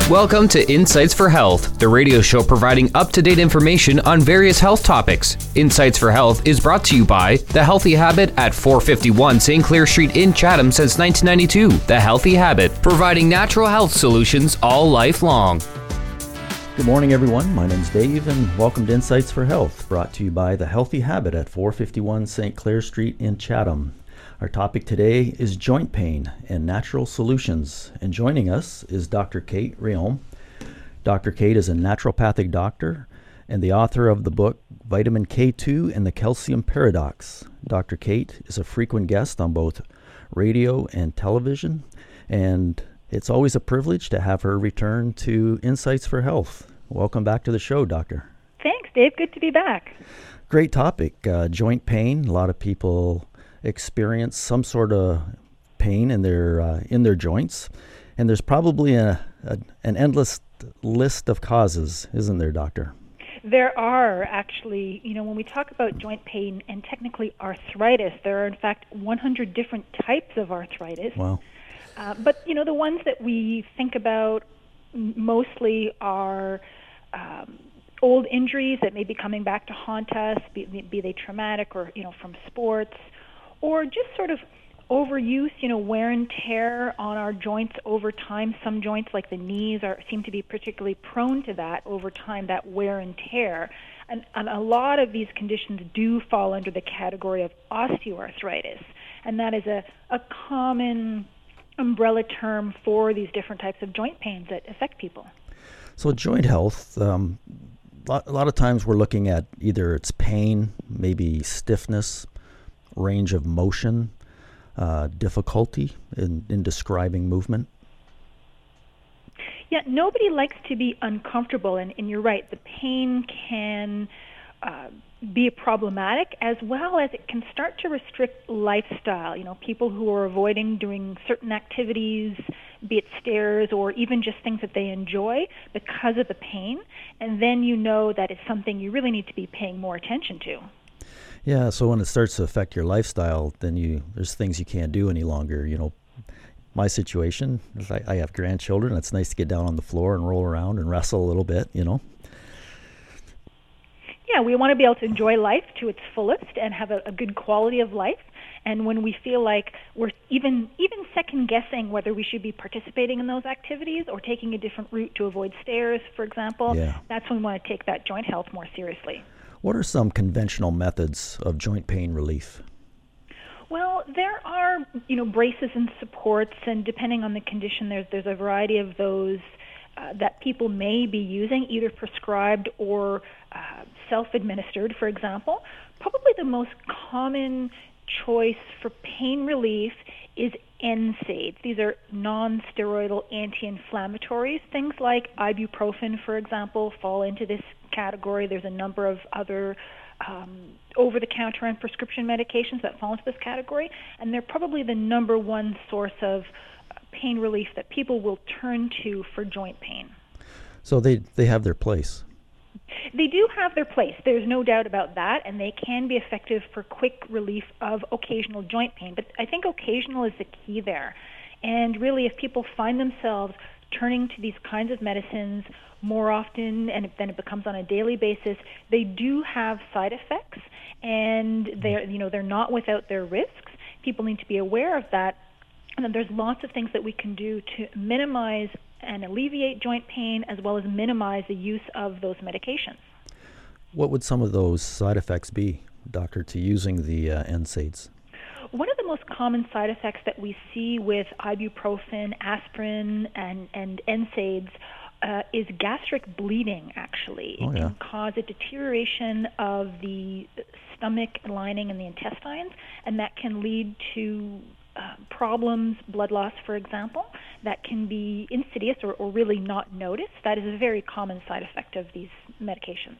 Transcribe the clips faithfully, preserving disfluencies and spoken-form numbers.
Welcome to Insights for Health, the radio show providing up-to-date information on various health topics. Insights for Health is brought to you by The Healthy Habit at four fifty-one Saint Clair Street in Chatham since nineteen ninety-two. The Healthy Habit, providing natural health solutions all life long. Good morning, everyone. My name's Dave, and welcome to Insights for Health, brought to you by The Healthy Habit at four fifty-one Saint Clair Street in Chatham. Our topic today is joint pain and natural solutions. And joining us is Doctor Kate Réaume. Doctor Kate is a naturopathic doctor and the author of the book Vitamin K two and the Calcium Paradox. Doctor Kate is a frequent guest on both radio and television, and it's always a privilege to have her return to Insights for Health. Welcome back to the show, Doctor. Thanks, Dave. Good to be back. Great topic. Uh, joint pain. A lot of people experience some sort of pain in their uh, in their joints, and there's probably a, a an endless list of causes, isn't there, Doctor? There are actually, you know, when we talk about joint pain and technically arthritis, there are in fact one hundred different types of arthritis. Wow. Uh, but you know, the ones that we think about mostly are um, old injuries that may be coming back to haunt us, be, be they traumatic or you know from sports, or just sort of overuse, you know, wear and tear on our joints over time. Some joints, like the knees, are seem to be particularly prone to that over time, that wear and tear. And, and a lot of these conditions do fall under the category of osteoarthritis, and that is a, a common umbrella term for these different types of joint pains that affect people. So joint health, um, a lot of times we're looking at either it's pain, maybe stiffness, range of motion, uh, difficulty in, in describing movement. Yeah, nobody likes to be uncomfortable, and, and you're right, the pain can uh, be problematic, as well as it can start to restrict lifestyle. You know, people who are avoiding doing certain activities, be it stairs or even just things that they enjoy because of the pain, and then you know that it's something you really need to be paying more attention to. Yeah, so when it starts to affect your lifestyle, then you there's things you can't do any longer. You know, my situation is I, I have grandchildren. It's nice to get down on the floor and roll around and wrestle a little bit, you know. Yeah, we want to be able to enjoy life to its fullest and have a, a good quality of life. And when we feel like we're even even second guessing whether we should be participating in those activities or taking a different route to avoid stairs, for example, yeah. That's when we want to take that joint health more seriously. What are some conventional methods of joint pain relief? Well, there are, you know, braces and supports, and depending on the condition, there's there's a variety of those uh, that people may be using, either prescribed or uh, self-administered, for example. Probably the most common choice for pain relief is N SAIDs. These are non-steroidal anti-inflammatories. Things like ibuprofen, for example, fall into this category. There's a number of other um, over-the-counter and prescription medications that fall into this category, and they're probably the number one source of pain relief that people will turn to for joint pain. So they, they have their place. They do have their place. There's no doubt about that, and they can be effective for quick relief of occasional joint pain. But I think occasional is the key there. And really, if people find themselves turning to these kinds of medicines more often, and then it becomes on a daily basis, they do have side effects, and they're, you know, they're not without their risks. People need to be aware of that. And then there's lots of things that we can do to minimize and alleviate joint pain, as well as minimize the use of those medications. What would some of those side effects be, Doctor, to using the uh, N SAIDs? One of the most common side effects that we see with ibuprofen, aspirin, and, and N SAIDs uh, is gastric bleeding, actually. Oh, it yeah. can cause a deterioration of the stomach lining and the intestines, and that can lead to Uh, problems, blood loss, for example, that can be insidious or, or really not noticed. That is a very common side effect of these medications.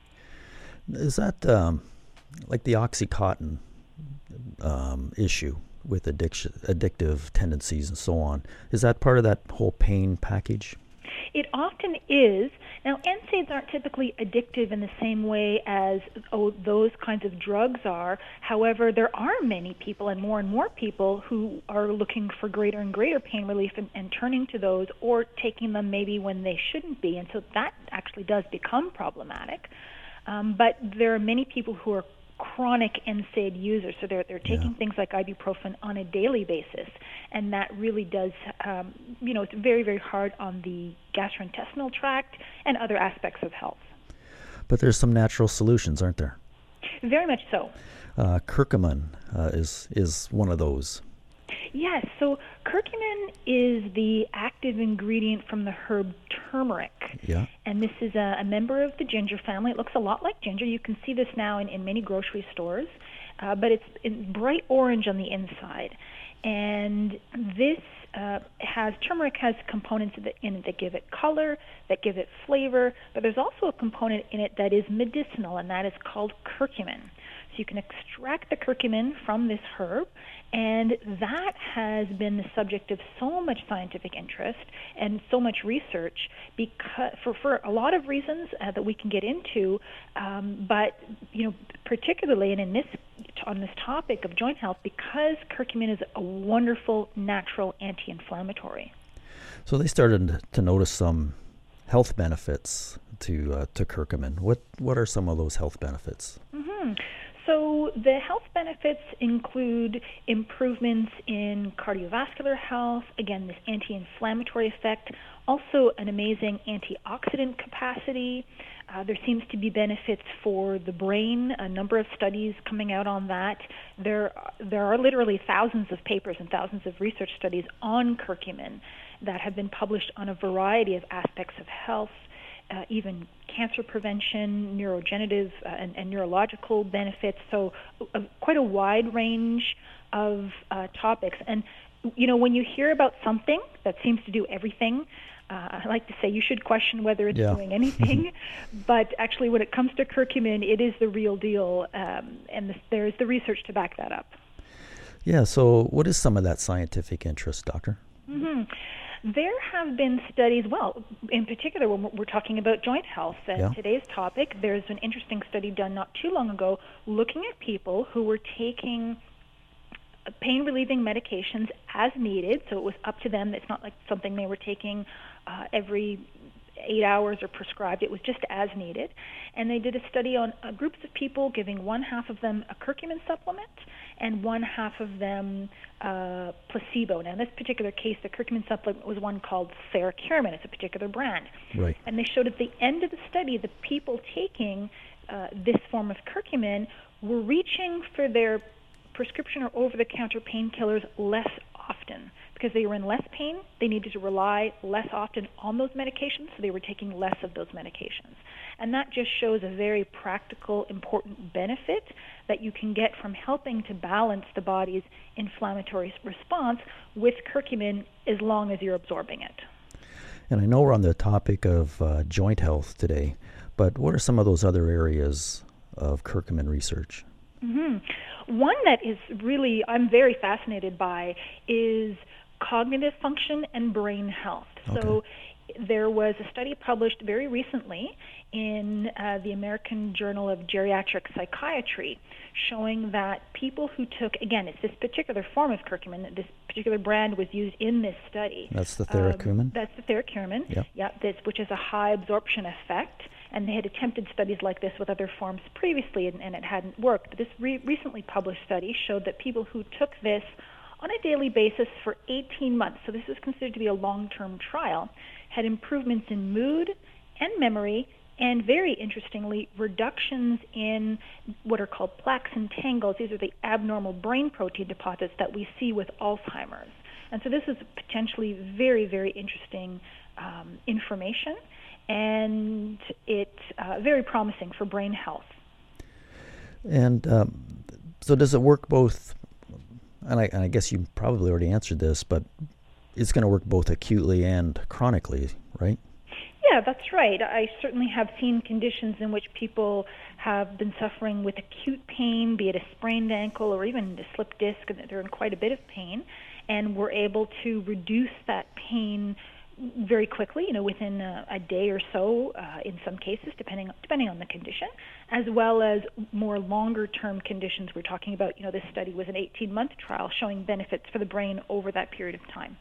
Is that um, like the Oxycontin um, issue with addiction, addictive tendencies and so on? Is that part of that whole pain package? It often is. Now, N SAIDs aren't typically addictive in the same way as oh, those kinds of drugs are. However, there are many people and more and more people who are looking for greater and greater pain relief and, and turning to those or taking them maybe when they shouldn't be. And so that actually does become problematic. Um, but there are many people who are chronic N SAID users, so they're they're taking yeah. things like ibuprofen on a daily basis, and that really does, um, you know, it's very, very hard on the gastrointestinal tract and other aspects of health. But there's some natural solutions, aren't there? Very much so. Uh, curcumin uh, is is one of those. Yes, so curcumin is the active ingredient from the herb turmeric. Yeah. And this is a, a member of the ginger family. It looks a lot like ginger. You can see this now in, in many grocery stores, uh, but it's in bright orange on the inside. And this uh, has, turmeric has components in it that give it color, that give it flavor, but there's also a component in it that is medicinal, and that is called curcumin. So you can extract the curcumin from this herb, and that has been the subject of so much scientific interest and so much research because for, for a lot of reasons uh, that we can get into, um, but you know, particularly and in this on this topic of joint health, because curcumin is a wonderful natural anti-inflammatory. So they started to notice some health benefits to uh, to curcumin. What what are some of those health benefits? Mm-hmm. So the health benefits include improvements in cardiovascular health, again, this anti-inflammatory effect, also an amazing antioxidant capacity. Uh, there seems to be benefits for the brain, a number of studies coming out on that. There, there are literally thousands of papers and thousands of research studies on curcumin that have been published on a variety of aspects of health. Uh, even cancer prevention, neurodegenerative uh, and, and neurological benefits, so uh, quite a wide range of uh, topics. And, you know, when you hear about something that seems to do everything, uh, I like to say you should question whether it's yeah. doing anything, but actually when it comes to curcumin, it is the real deal, um, and the, there's the research to back that up. Yeah, so what is some of that scientific interest, Doctor? Mm-hmm. There have been studies, well, in particular when we're talking about joint health and yeah. today's topic, there's an interesting study done not too long ago looking at people who were taking pain-relieving medications as needed, so it was up to them. It's not like something they were taking uh, every eight hours or prescribed. It was just as needed. And they did a study on uh, groups of people, giving one half of them a curcumin supplement and one half of them uh, placebo. Now, in this particular case, the curcumin supplement was one called Theracurmin. It's a particular brand. Right. And they showed at the end of the study, the people taking uh, this form of curcumin were reaching for their prescription or over-the-counter painkillers less often. Because they were in less pain, they needed to rely less often on those medications, so they were taking less of those medications. And that just shows a very practical, important benefit that you can get from helping to balance the body's inflammatory response with curcumin as long as you're absorbing it. And I know we're on the topic of uh, joint health today, but what are some of those other areas of curcumin research? Mm-hmm. One that is really, I'm very fascinated by, is cognitive function and brain health. Okay. So there was a study published very recently in uh, the American Journal of Geriatric Psychiatry showing that people who took, again, it's this particular form of curcumin, this particular brand was used in this study. That's the Theracurmin? Um, that's the Theracurmin, yep. yeah, this, which is a high absorption effect. And they had attempted studies like this with other forms previously, and, and it hadn't worked. But this re- recently published study showed that people who took this on a daily basis for eighteen months, so this is considered to be a long-term trial, had improvements in mood and memory, and very interestingly, reductions in what are called plaques and tangles. These are the abnormal brain protein deposits that we see with Alzheimer's. And so this is potentially very, very interesting um, information, and it's uh, very promising for brain health. And um, so does it work both, and I, and I guess you probably already answered this, but it's going to work both acutely and chronically, right? Yeah, that's right. I certainly have seen conditions in which people have been suffering with acute pain, be it a sprained ankle or even a slipped disc, and they're in quite a bit of pain, and we're able to reduce that pain very quickly, you know, within a, a day or so, uh, in some cases, depending depending on the condition, as well as more longer-term conditions. We're talking about, you know, this study was an eighteen-month trial showing benefits for the brain over that period of time.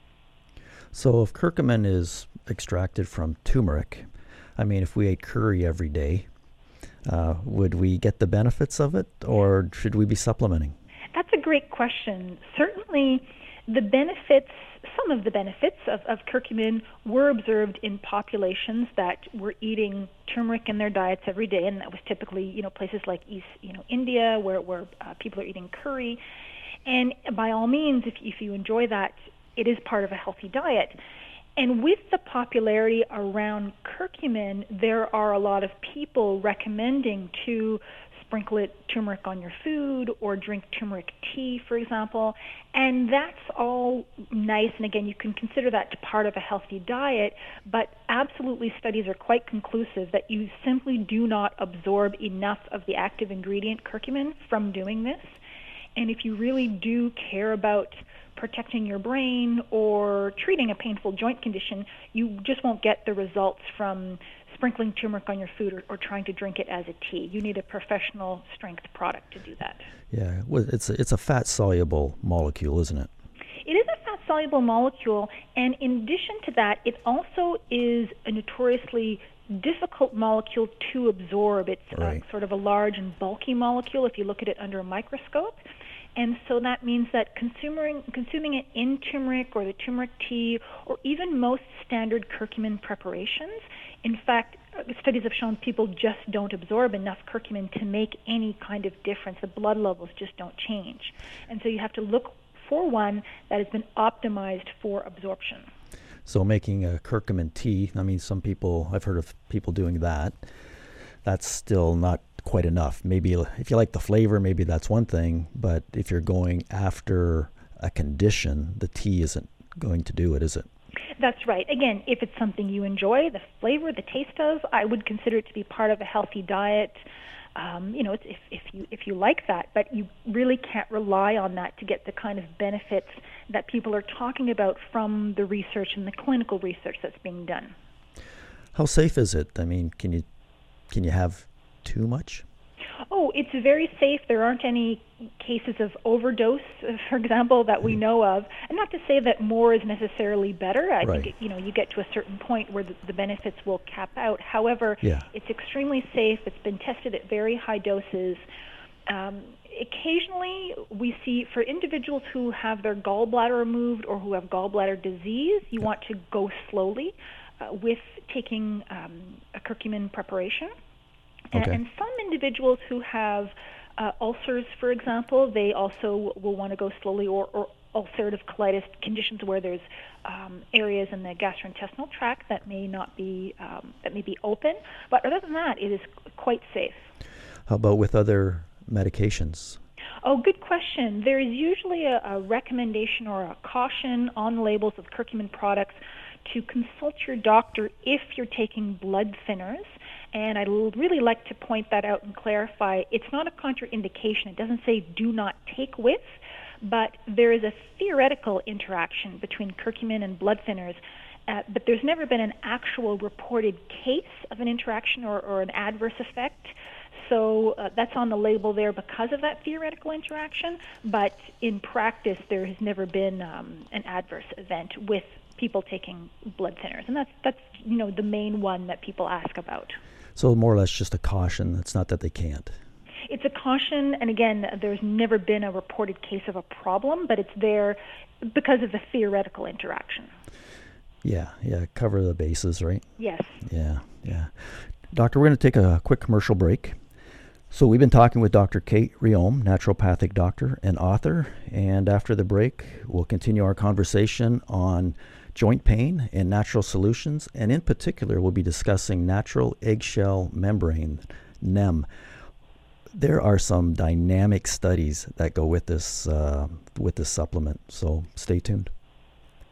So if curcumin is extracted from turmeric, I mean, if we ate curry every day, uh, would we get the benefits of it, or should we be supplementing? That's a great question. Certainly, the benefits, some of the benefits of, of curcumin were observed in populations that were eating turmeric in their diets every day, and that was typically, you know, places like East, you know, India, where where uh, people are eating curry. And by all means, if if you enjoy that, it is part of a healthy diet. And with the popularity around curcumin, there are a lot of people recommending to sprinkle it turmeric on your food or drink turmeric tea, for example. And that's all nice. And again, you can consider that part of a healthy diet. But absolutely, studies are quite conclusive that you simply do not absorb enough of the active ingredient curcumin from doing this. And if you really do care about protecting your brain or treating a painful joint condition, you just won't get the results from sprinkling turmeric on your food or, or trying to drink it as a tea. You need a professional strength product to do that. Yeah, well, it's a, it's a fat-soluble molecule, isn't it? It is a fat-soluble molecule, and in addition to that, it also is a notoriously difficult molecule to absorb. It's right. uh, sort of a large and bulky molecule if you look at it under a microscope. And so that means that consuming, consuming it in turmeric or the turmeric tea or even most standard curcumin preparations, in fact, studies have shown people just don't absorb enough curcumin to make any kind of difference. The blood levels just don't change. And so you have to look for one that has been optimized for absorption. So making a curcumin tea, I mean, some people, I've heard of people doing that. That's still not quite enough. Maybe if you like the flavor, maybe that's one thing, but if you're going after a condition, the tea isn't going to do it, is it? That's right. Again, if it's something you enjoy, the flavor, the taste of, I would consider it to be part of a healthy diet. Um, you know, it's, if, if you if you like that, but you really can't rely on that to get the kind of benefits that people are talking about from the research and the clinical research that's being done. How safe is it? I mean, can you can you have too much? Oh, it's very safe. There aren't any cases of overdose, for example, that we know of. And not to say that more is necessarily better. I right. think, you know, you get to a certain point where the, the benefits will cap out. However, yeah. it's extremely safe. It's been tested at very high doses. Um, occasionally, we see for individuals who have their gallbladder removed or who have gallbladder disease, you want to go slowly uh, with taking um, a curcumin preparation. Okay. And some individuals who have uh, ulcers, for example, they also will want to go slowly, or, or ulcerative colitis conditions where there's um, areas in the gastrointestinal tract that may not be um, that may be open. But other than that, it is quite safe. How about with other medications? Oh, good question. There is usually a, a recommendation or a caution on labels of curcumin products to consult your doctor if you're taking blood thinners. And I'd really like to point that out and clarify. It's not a contraindication. It doesn't say do not take with, but there is a theoretical interaction between curcumin and blood thinners. Uh, but there's never been an actual reported case of an interaction or, or an adverse effect. So uh, that's on the label there because of that theoretical interaction. But in practice, there has never been um, an adverse event with people taking blood thinners. And that's, that's you know, the main one that people ask about. So more or less just a caution. It's not that they can't. It's a caution, and again, there's never been a reported case of a problem, but it's there because of the theoretical interaction. Yeah, yeah, cover the bases, right? Yes. Yeah, yeah. Doctor, we're going to take a quick commercial break. So we've been talking with Doctor Kate Reaume, naturopathic doctor and author, and after the break, we'll continue our conversation on joint pain and natural solutions, and in particular, we'll be discussing natural eggshell membrane, N E M. There are some dynamic studies that go with this uh, with this supplement, so stay tuned.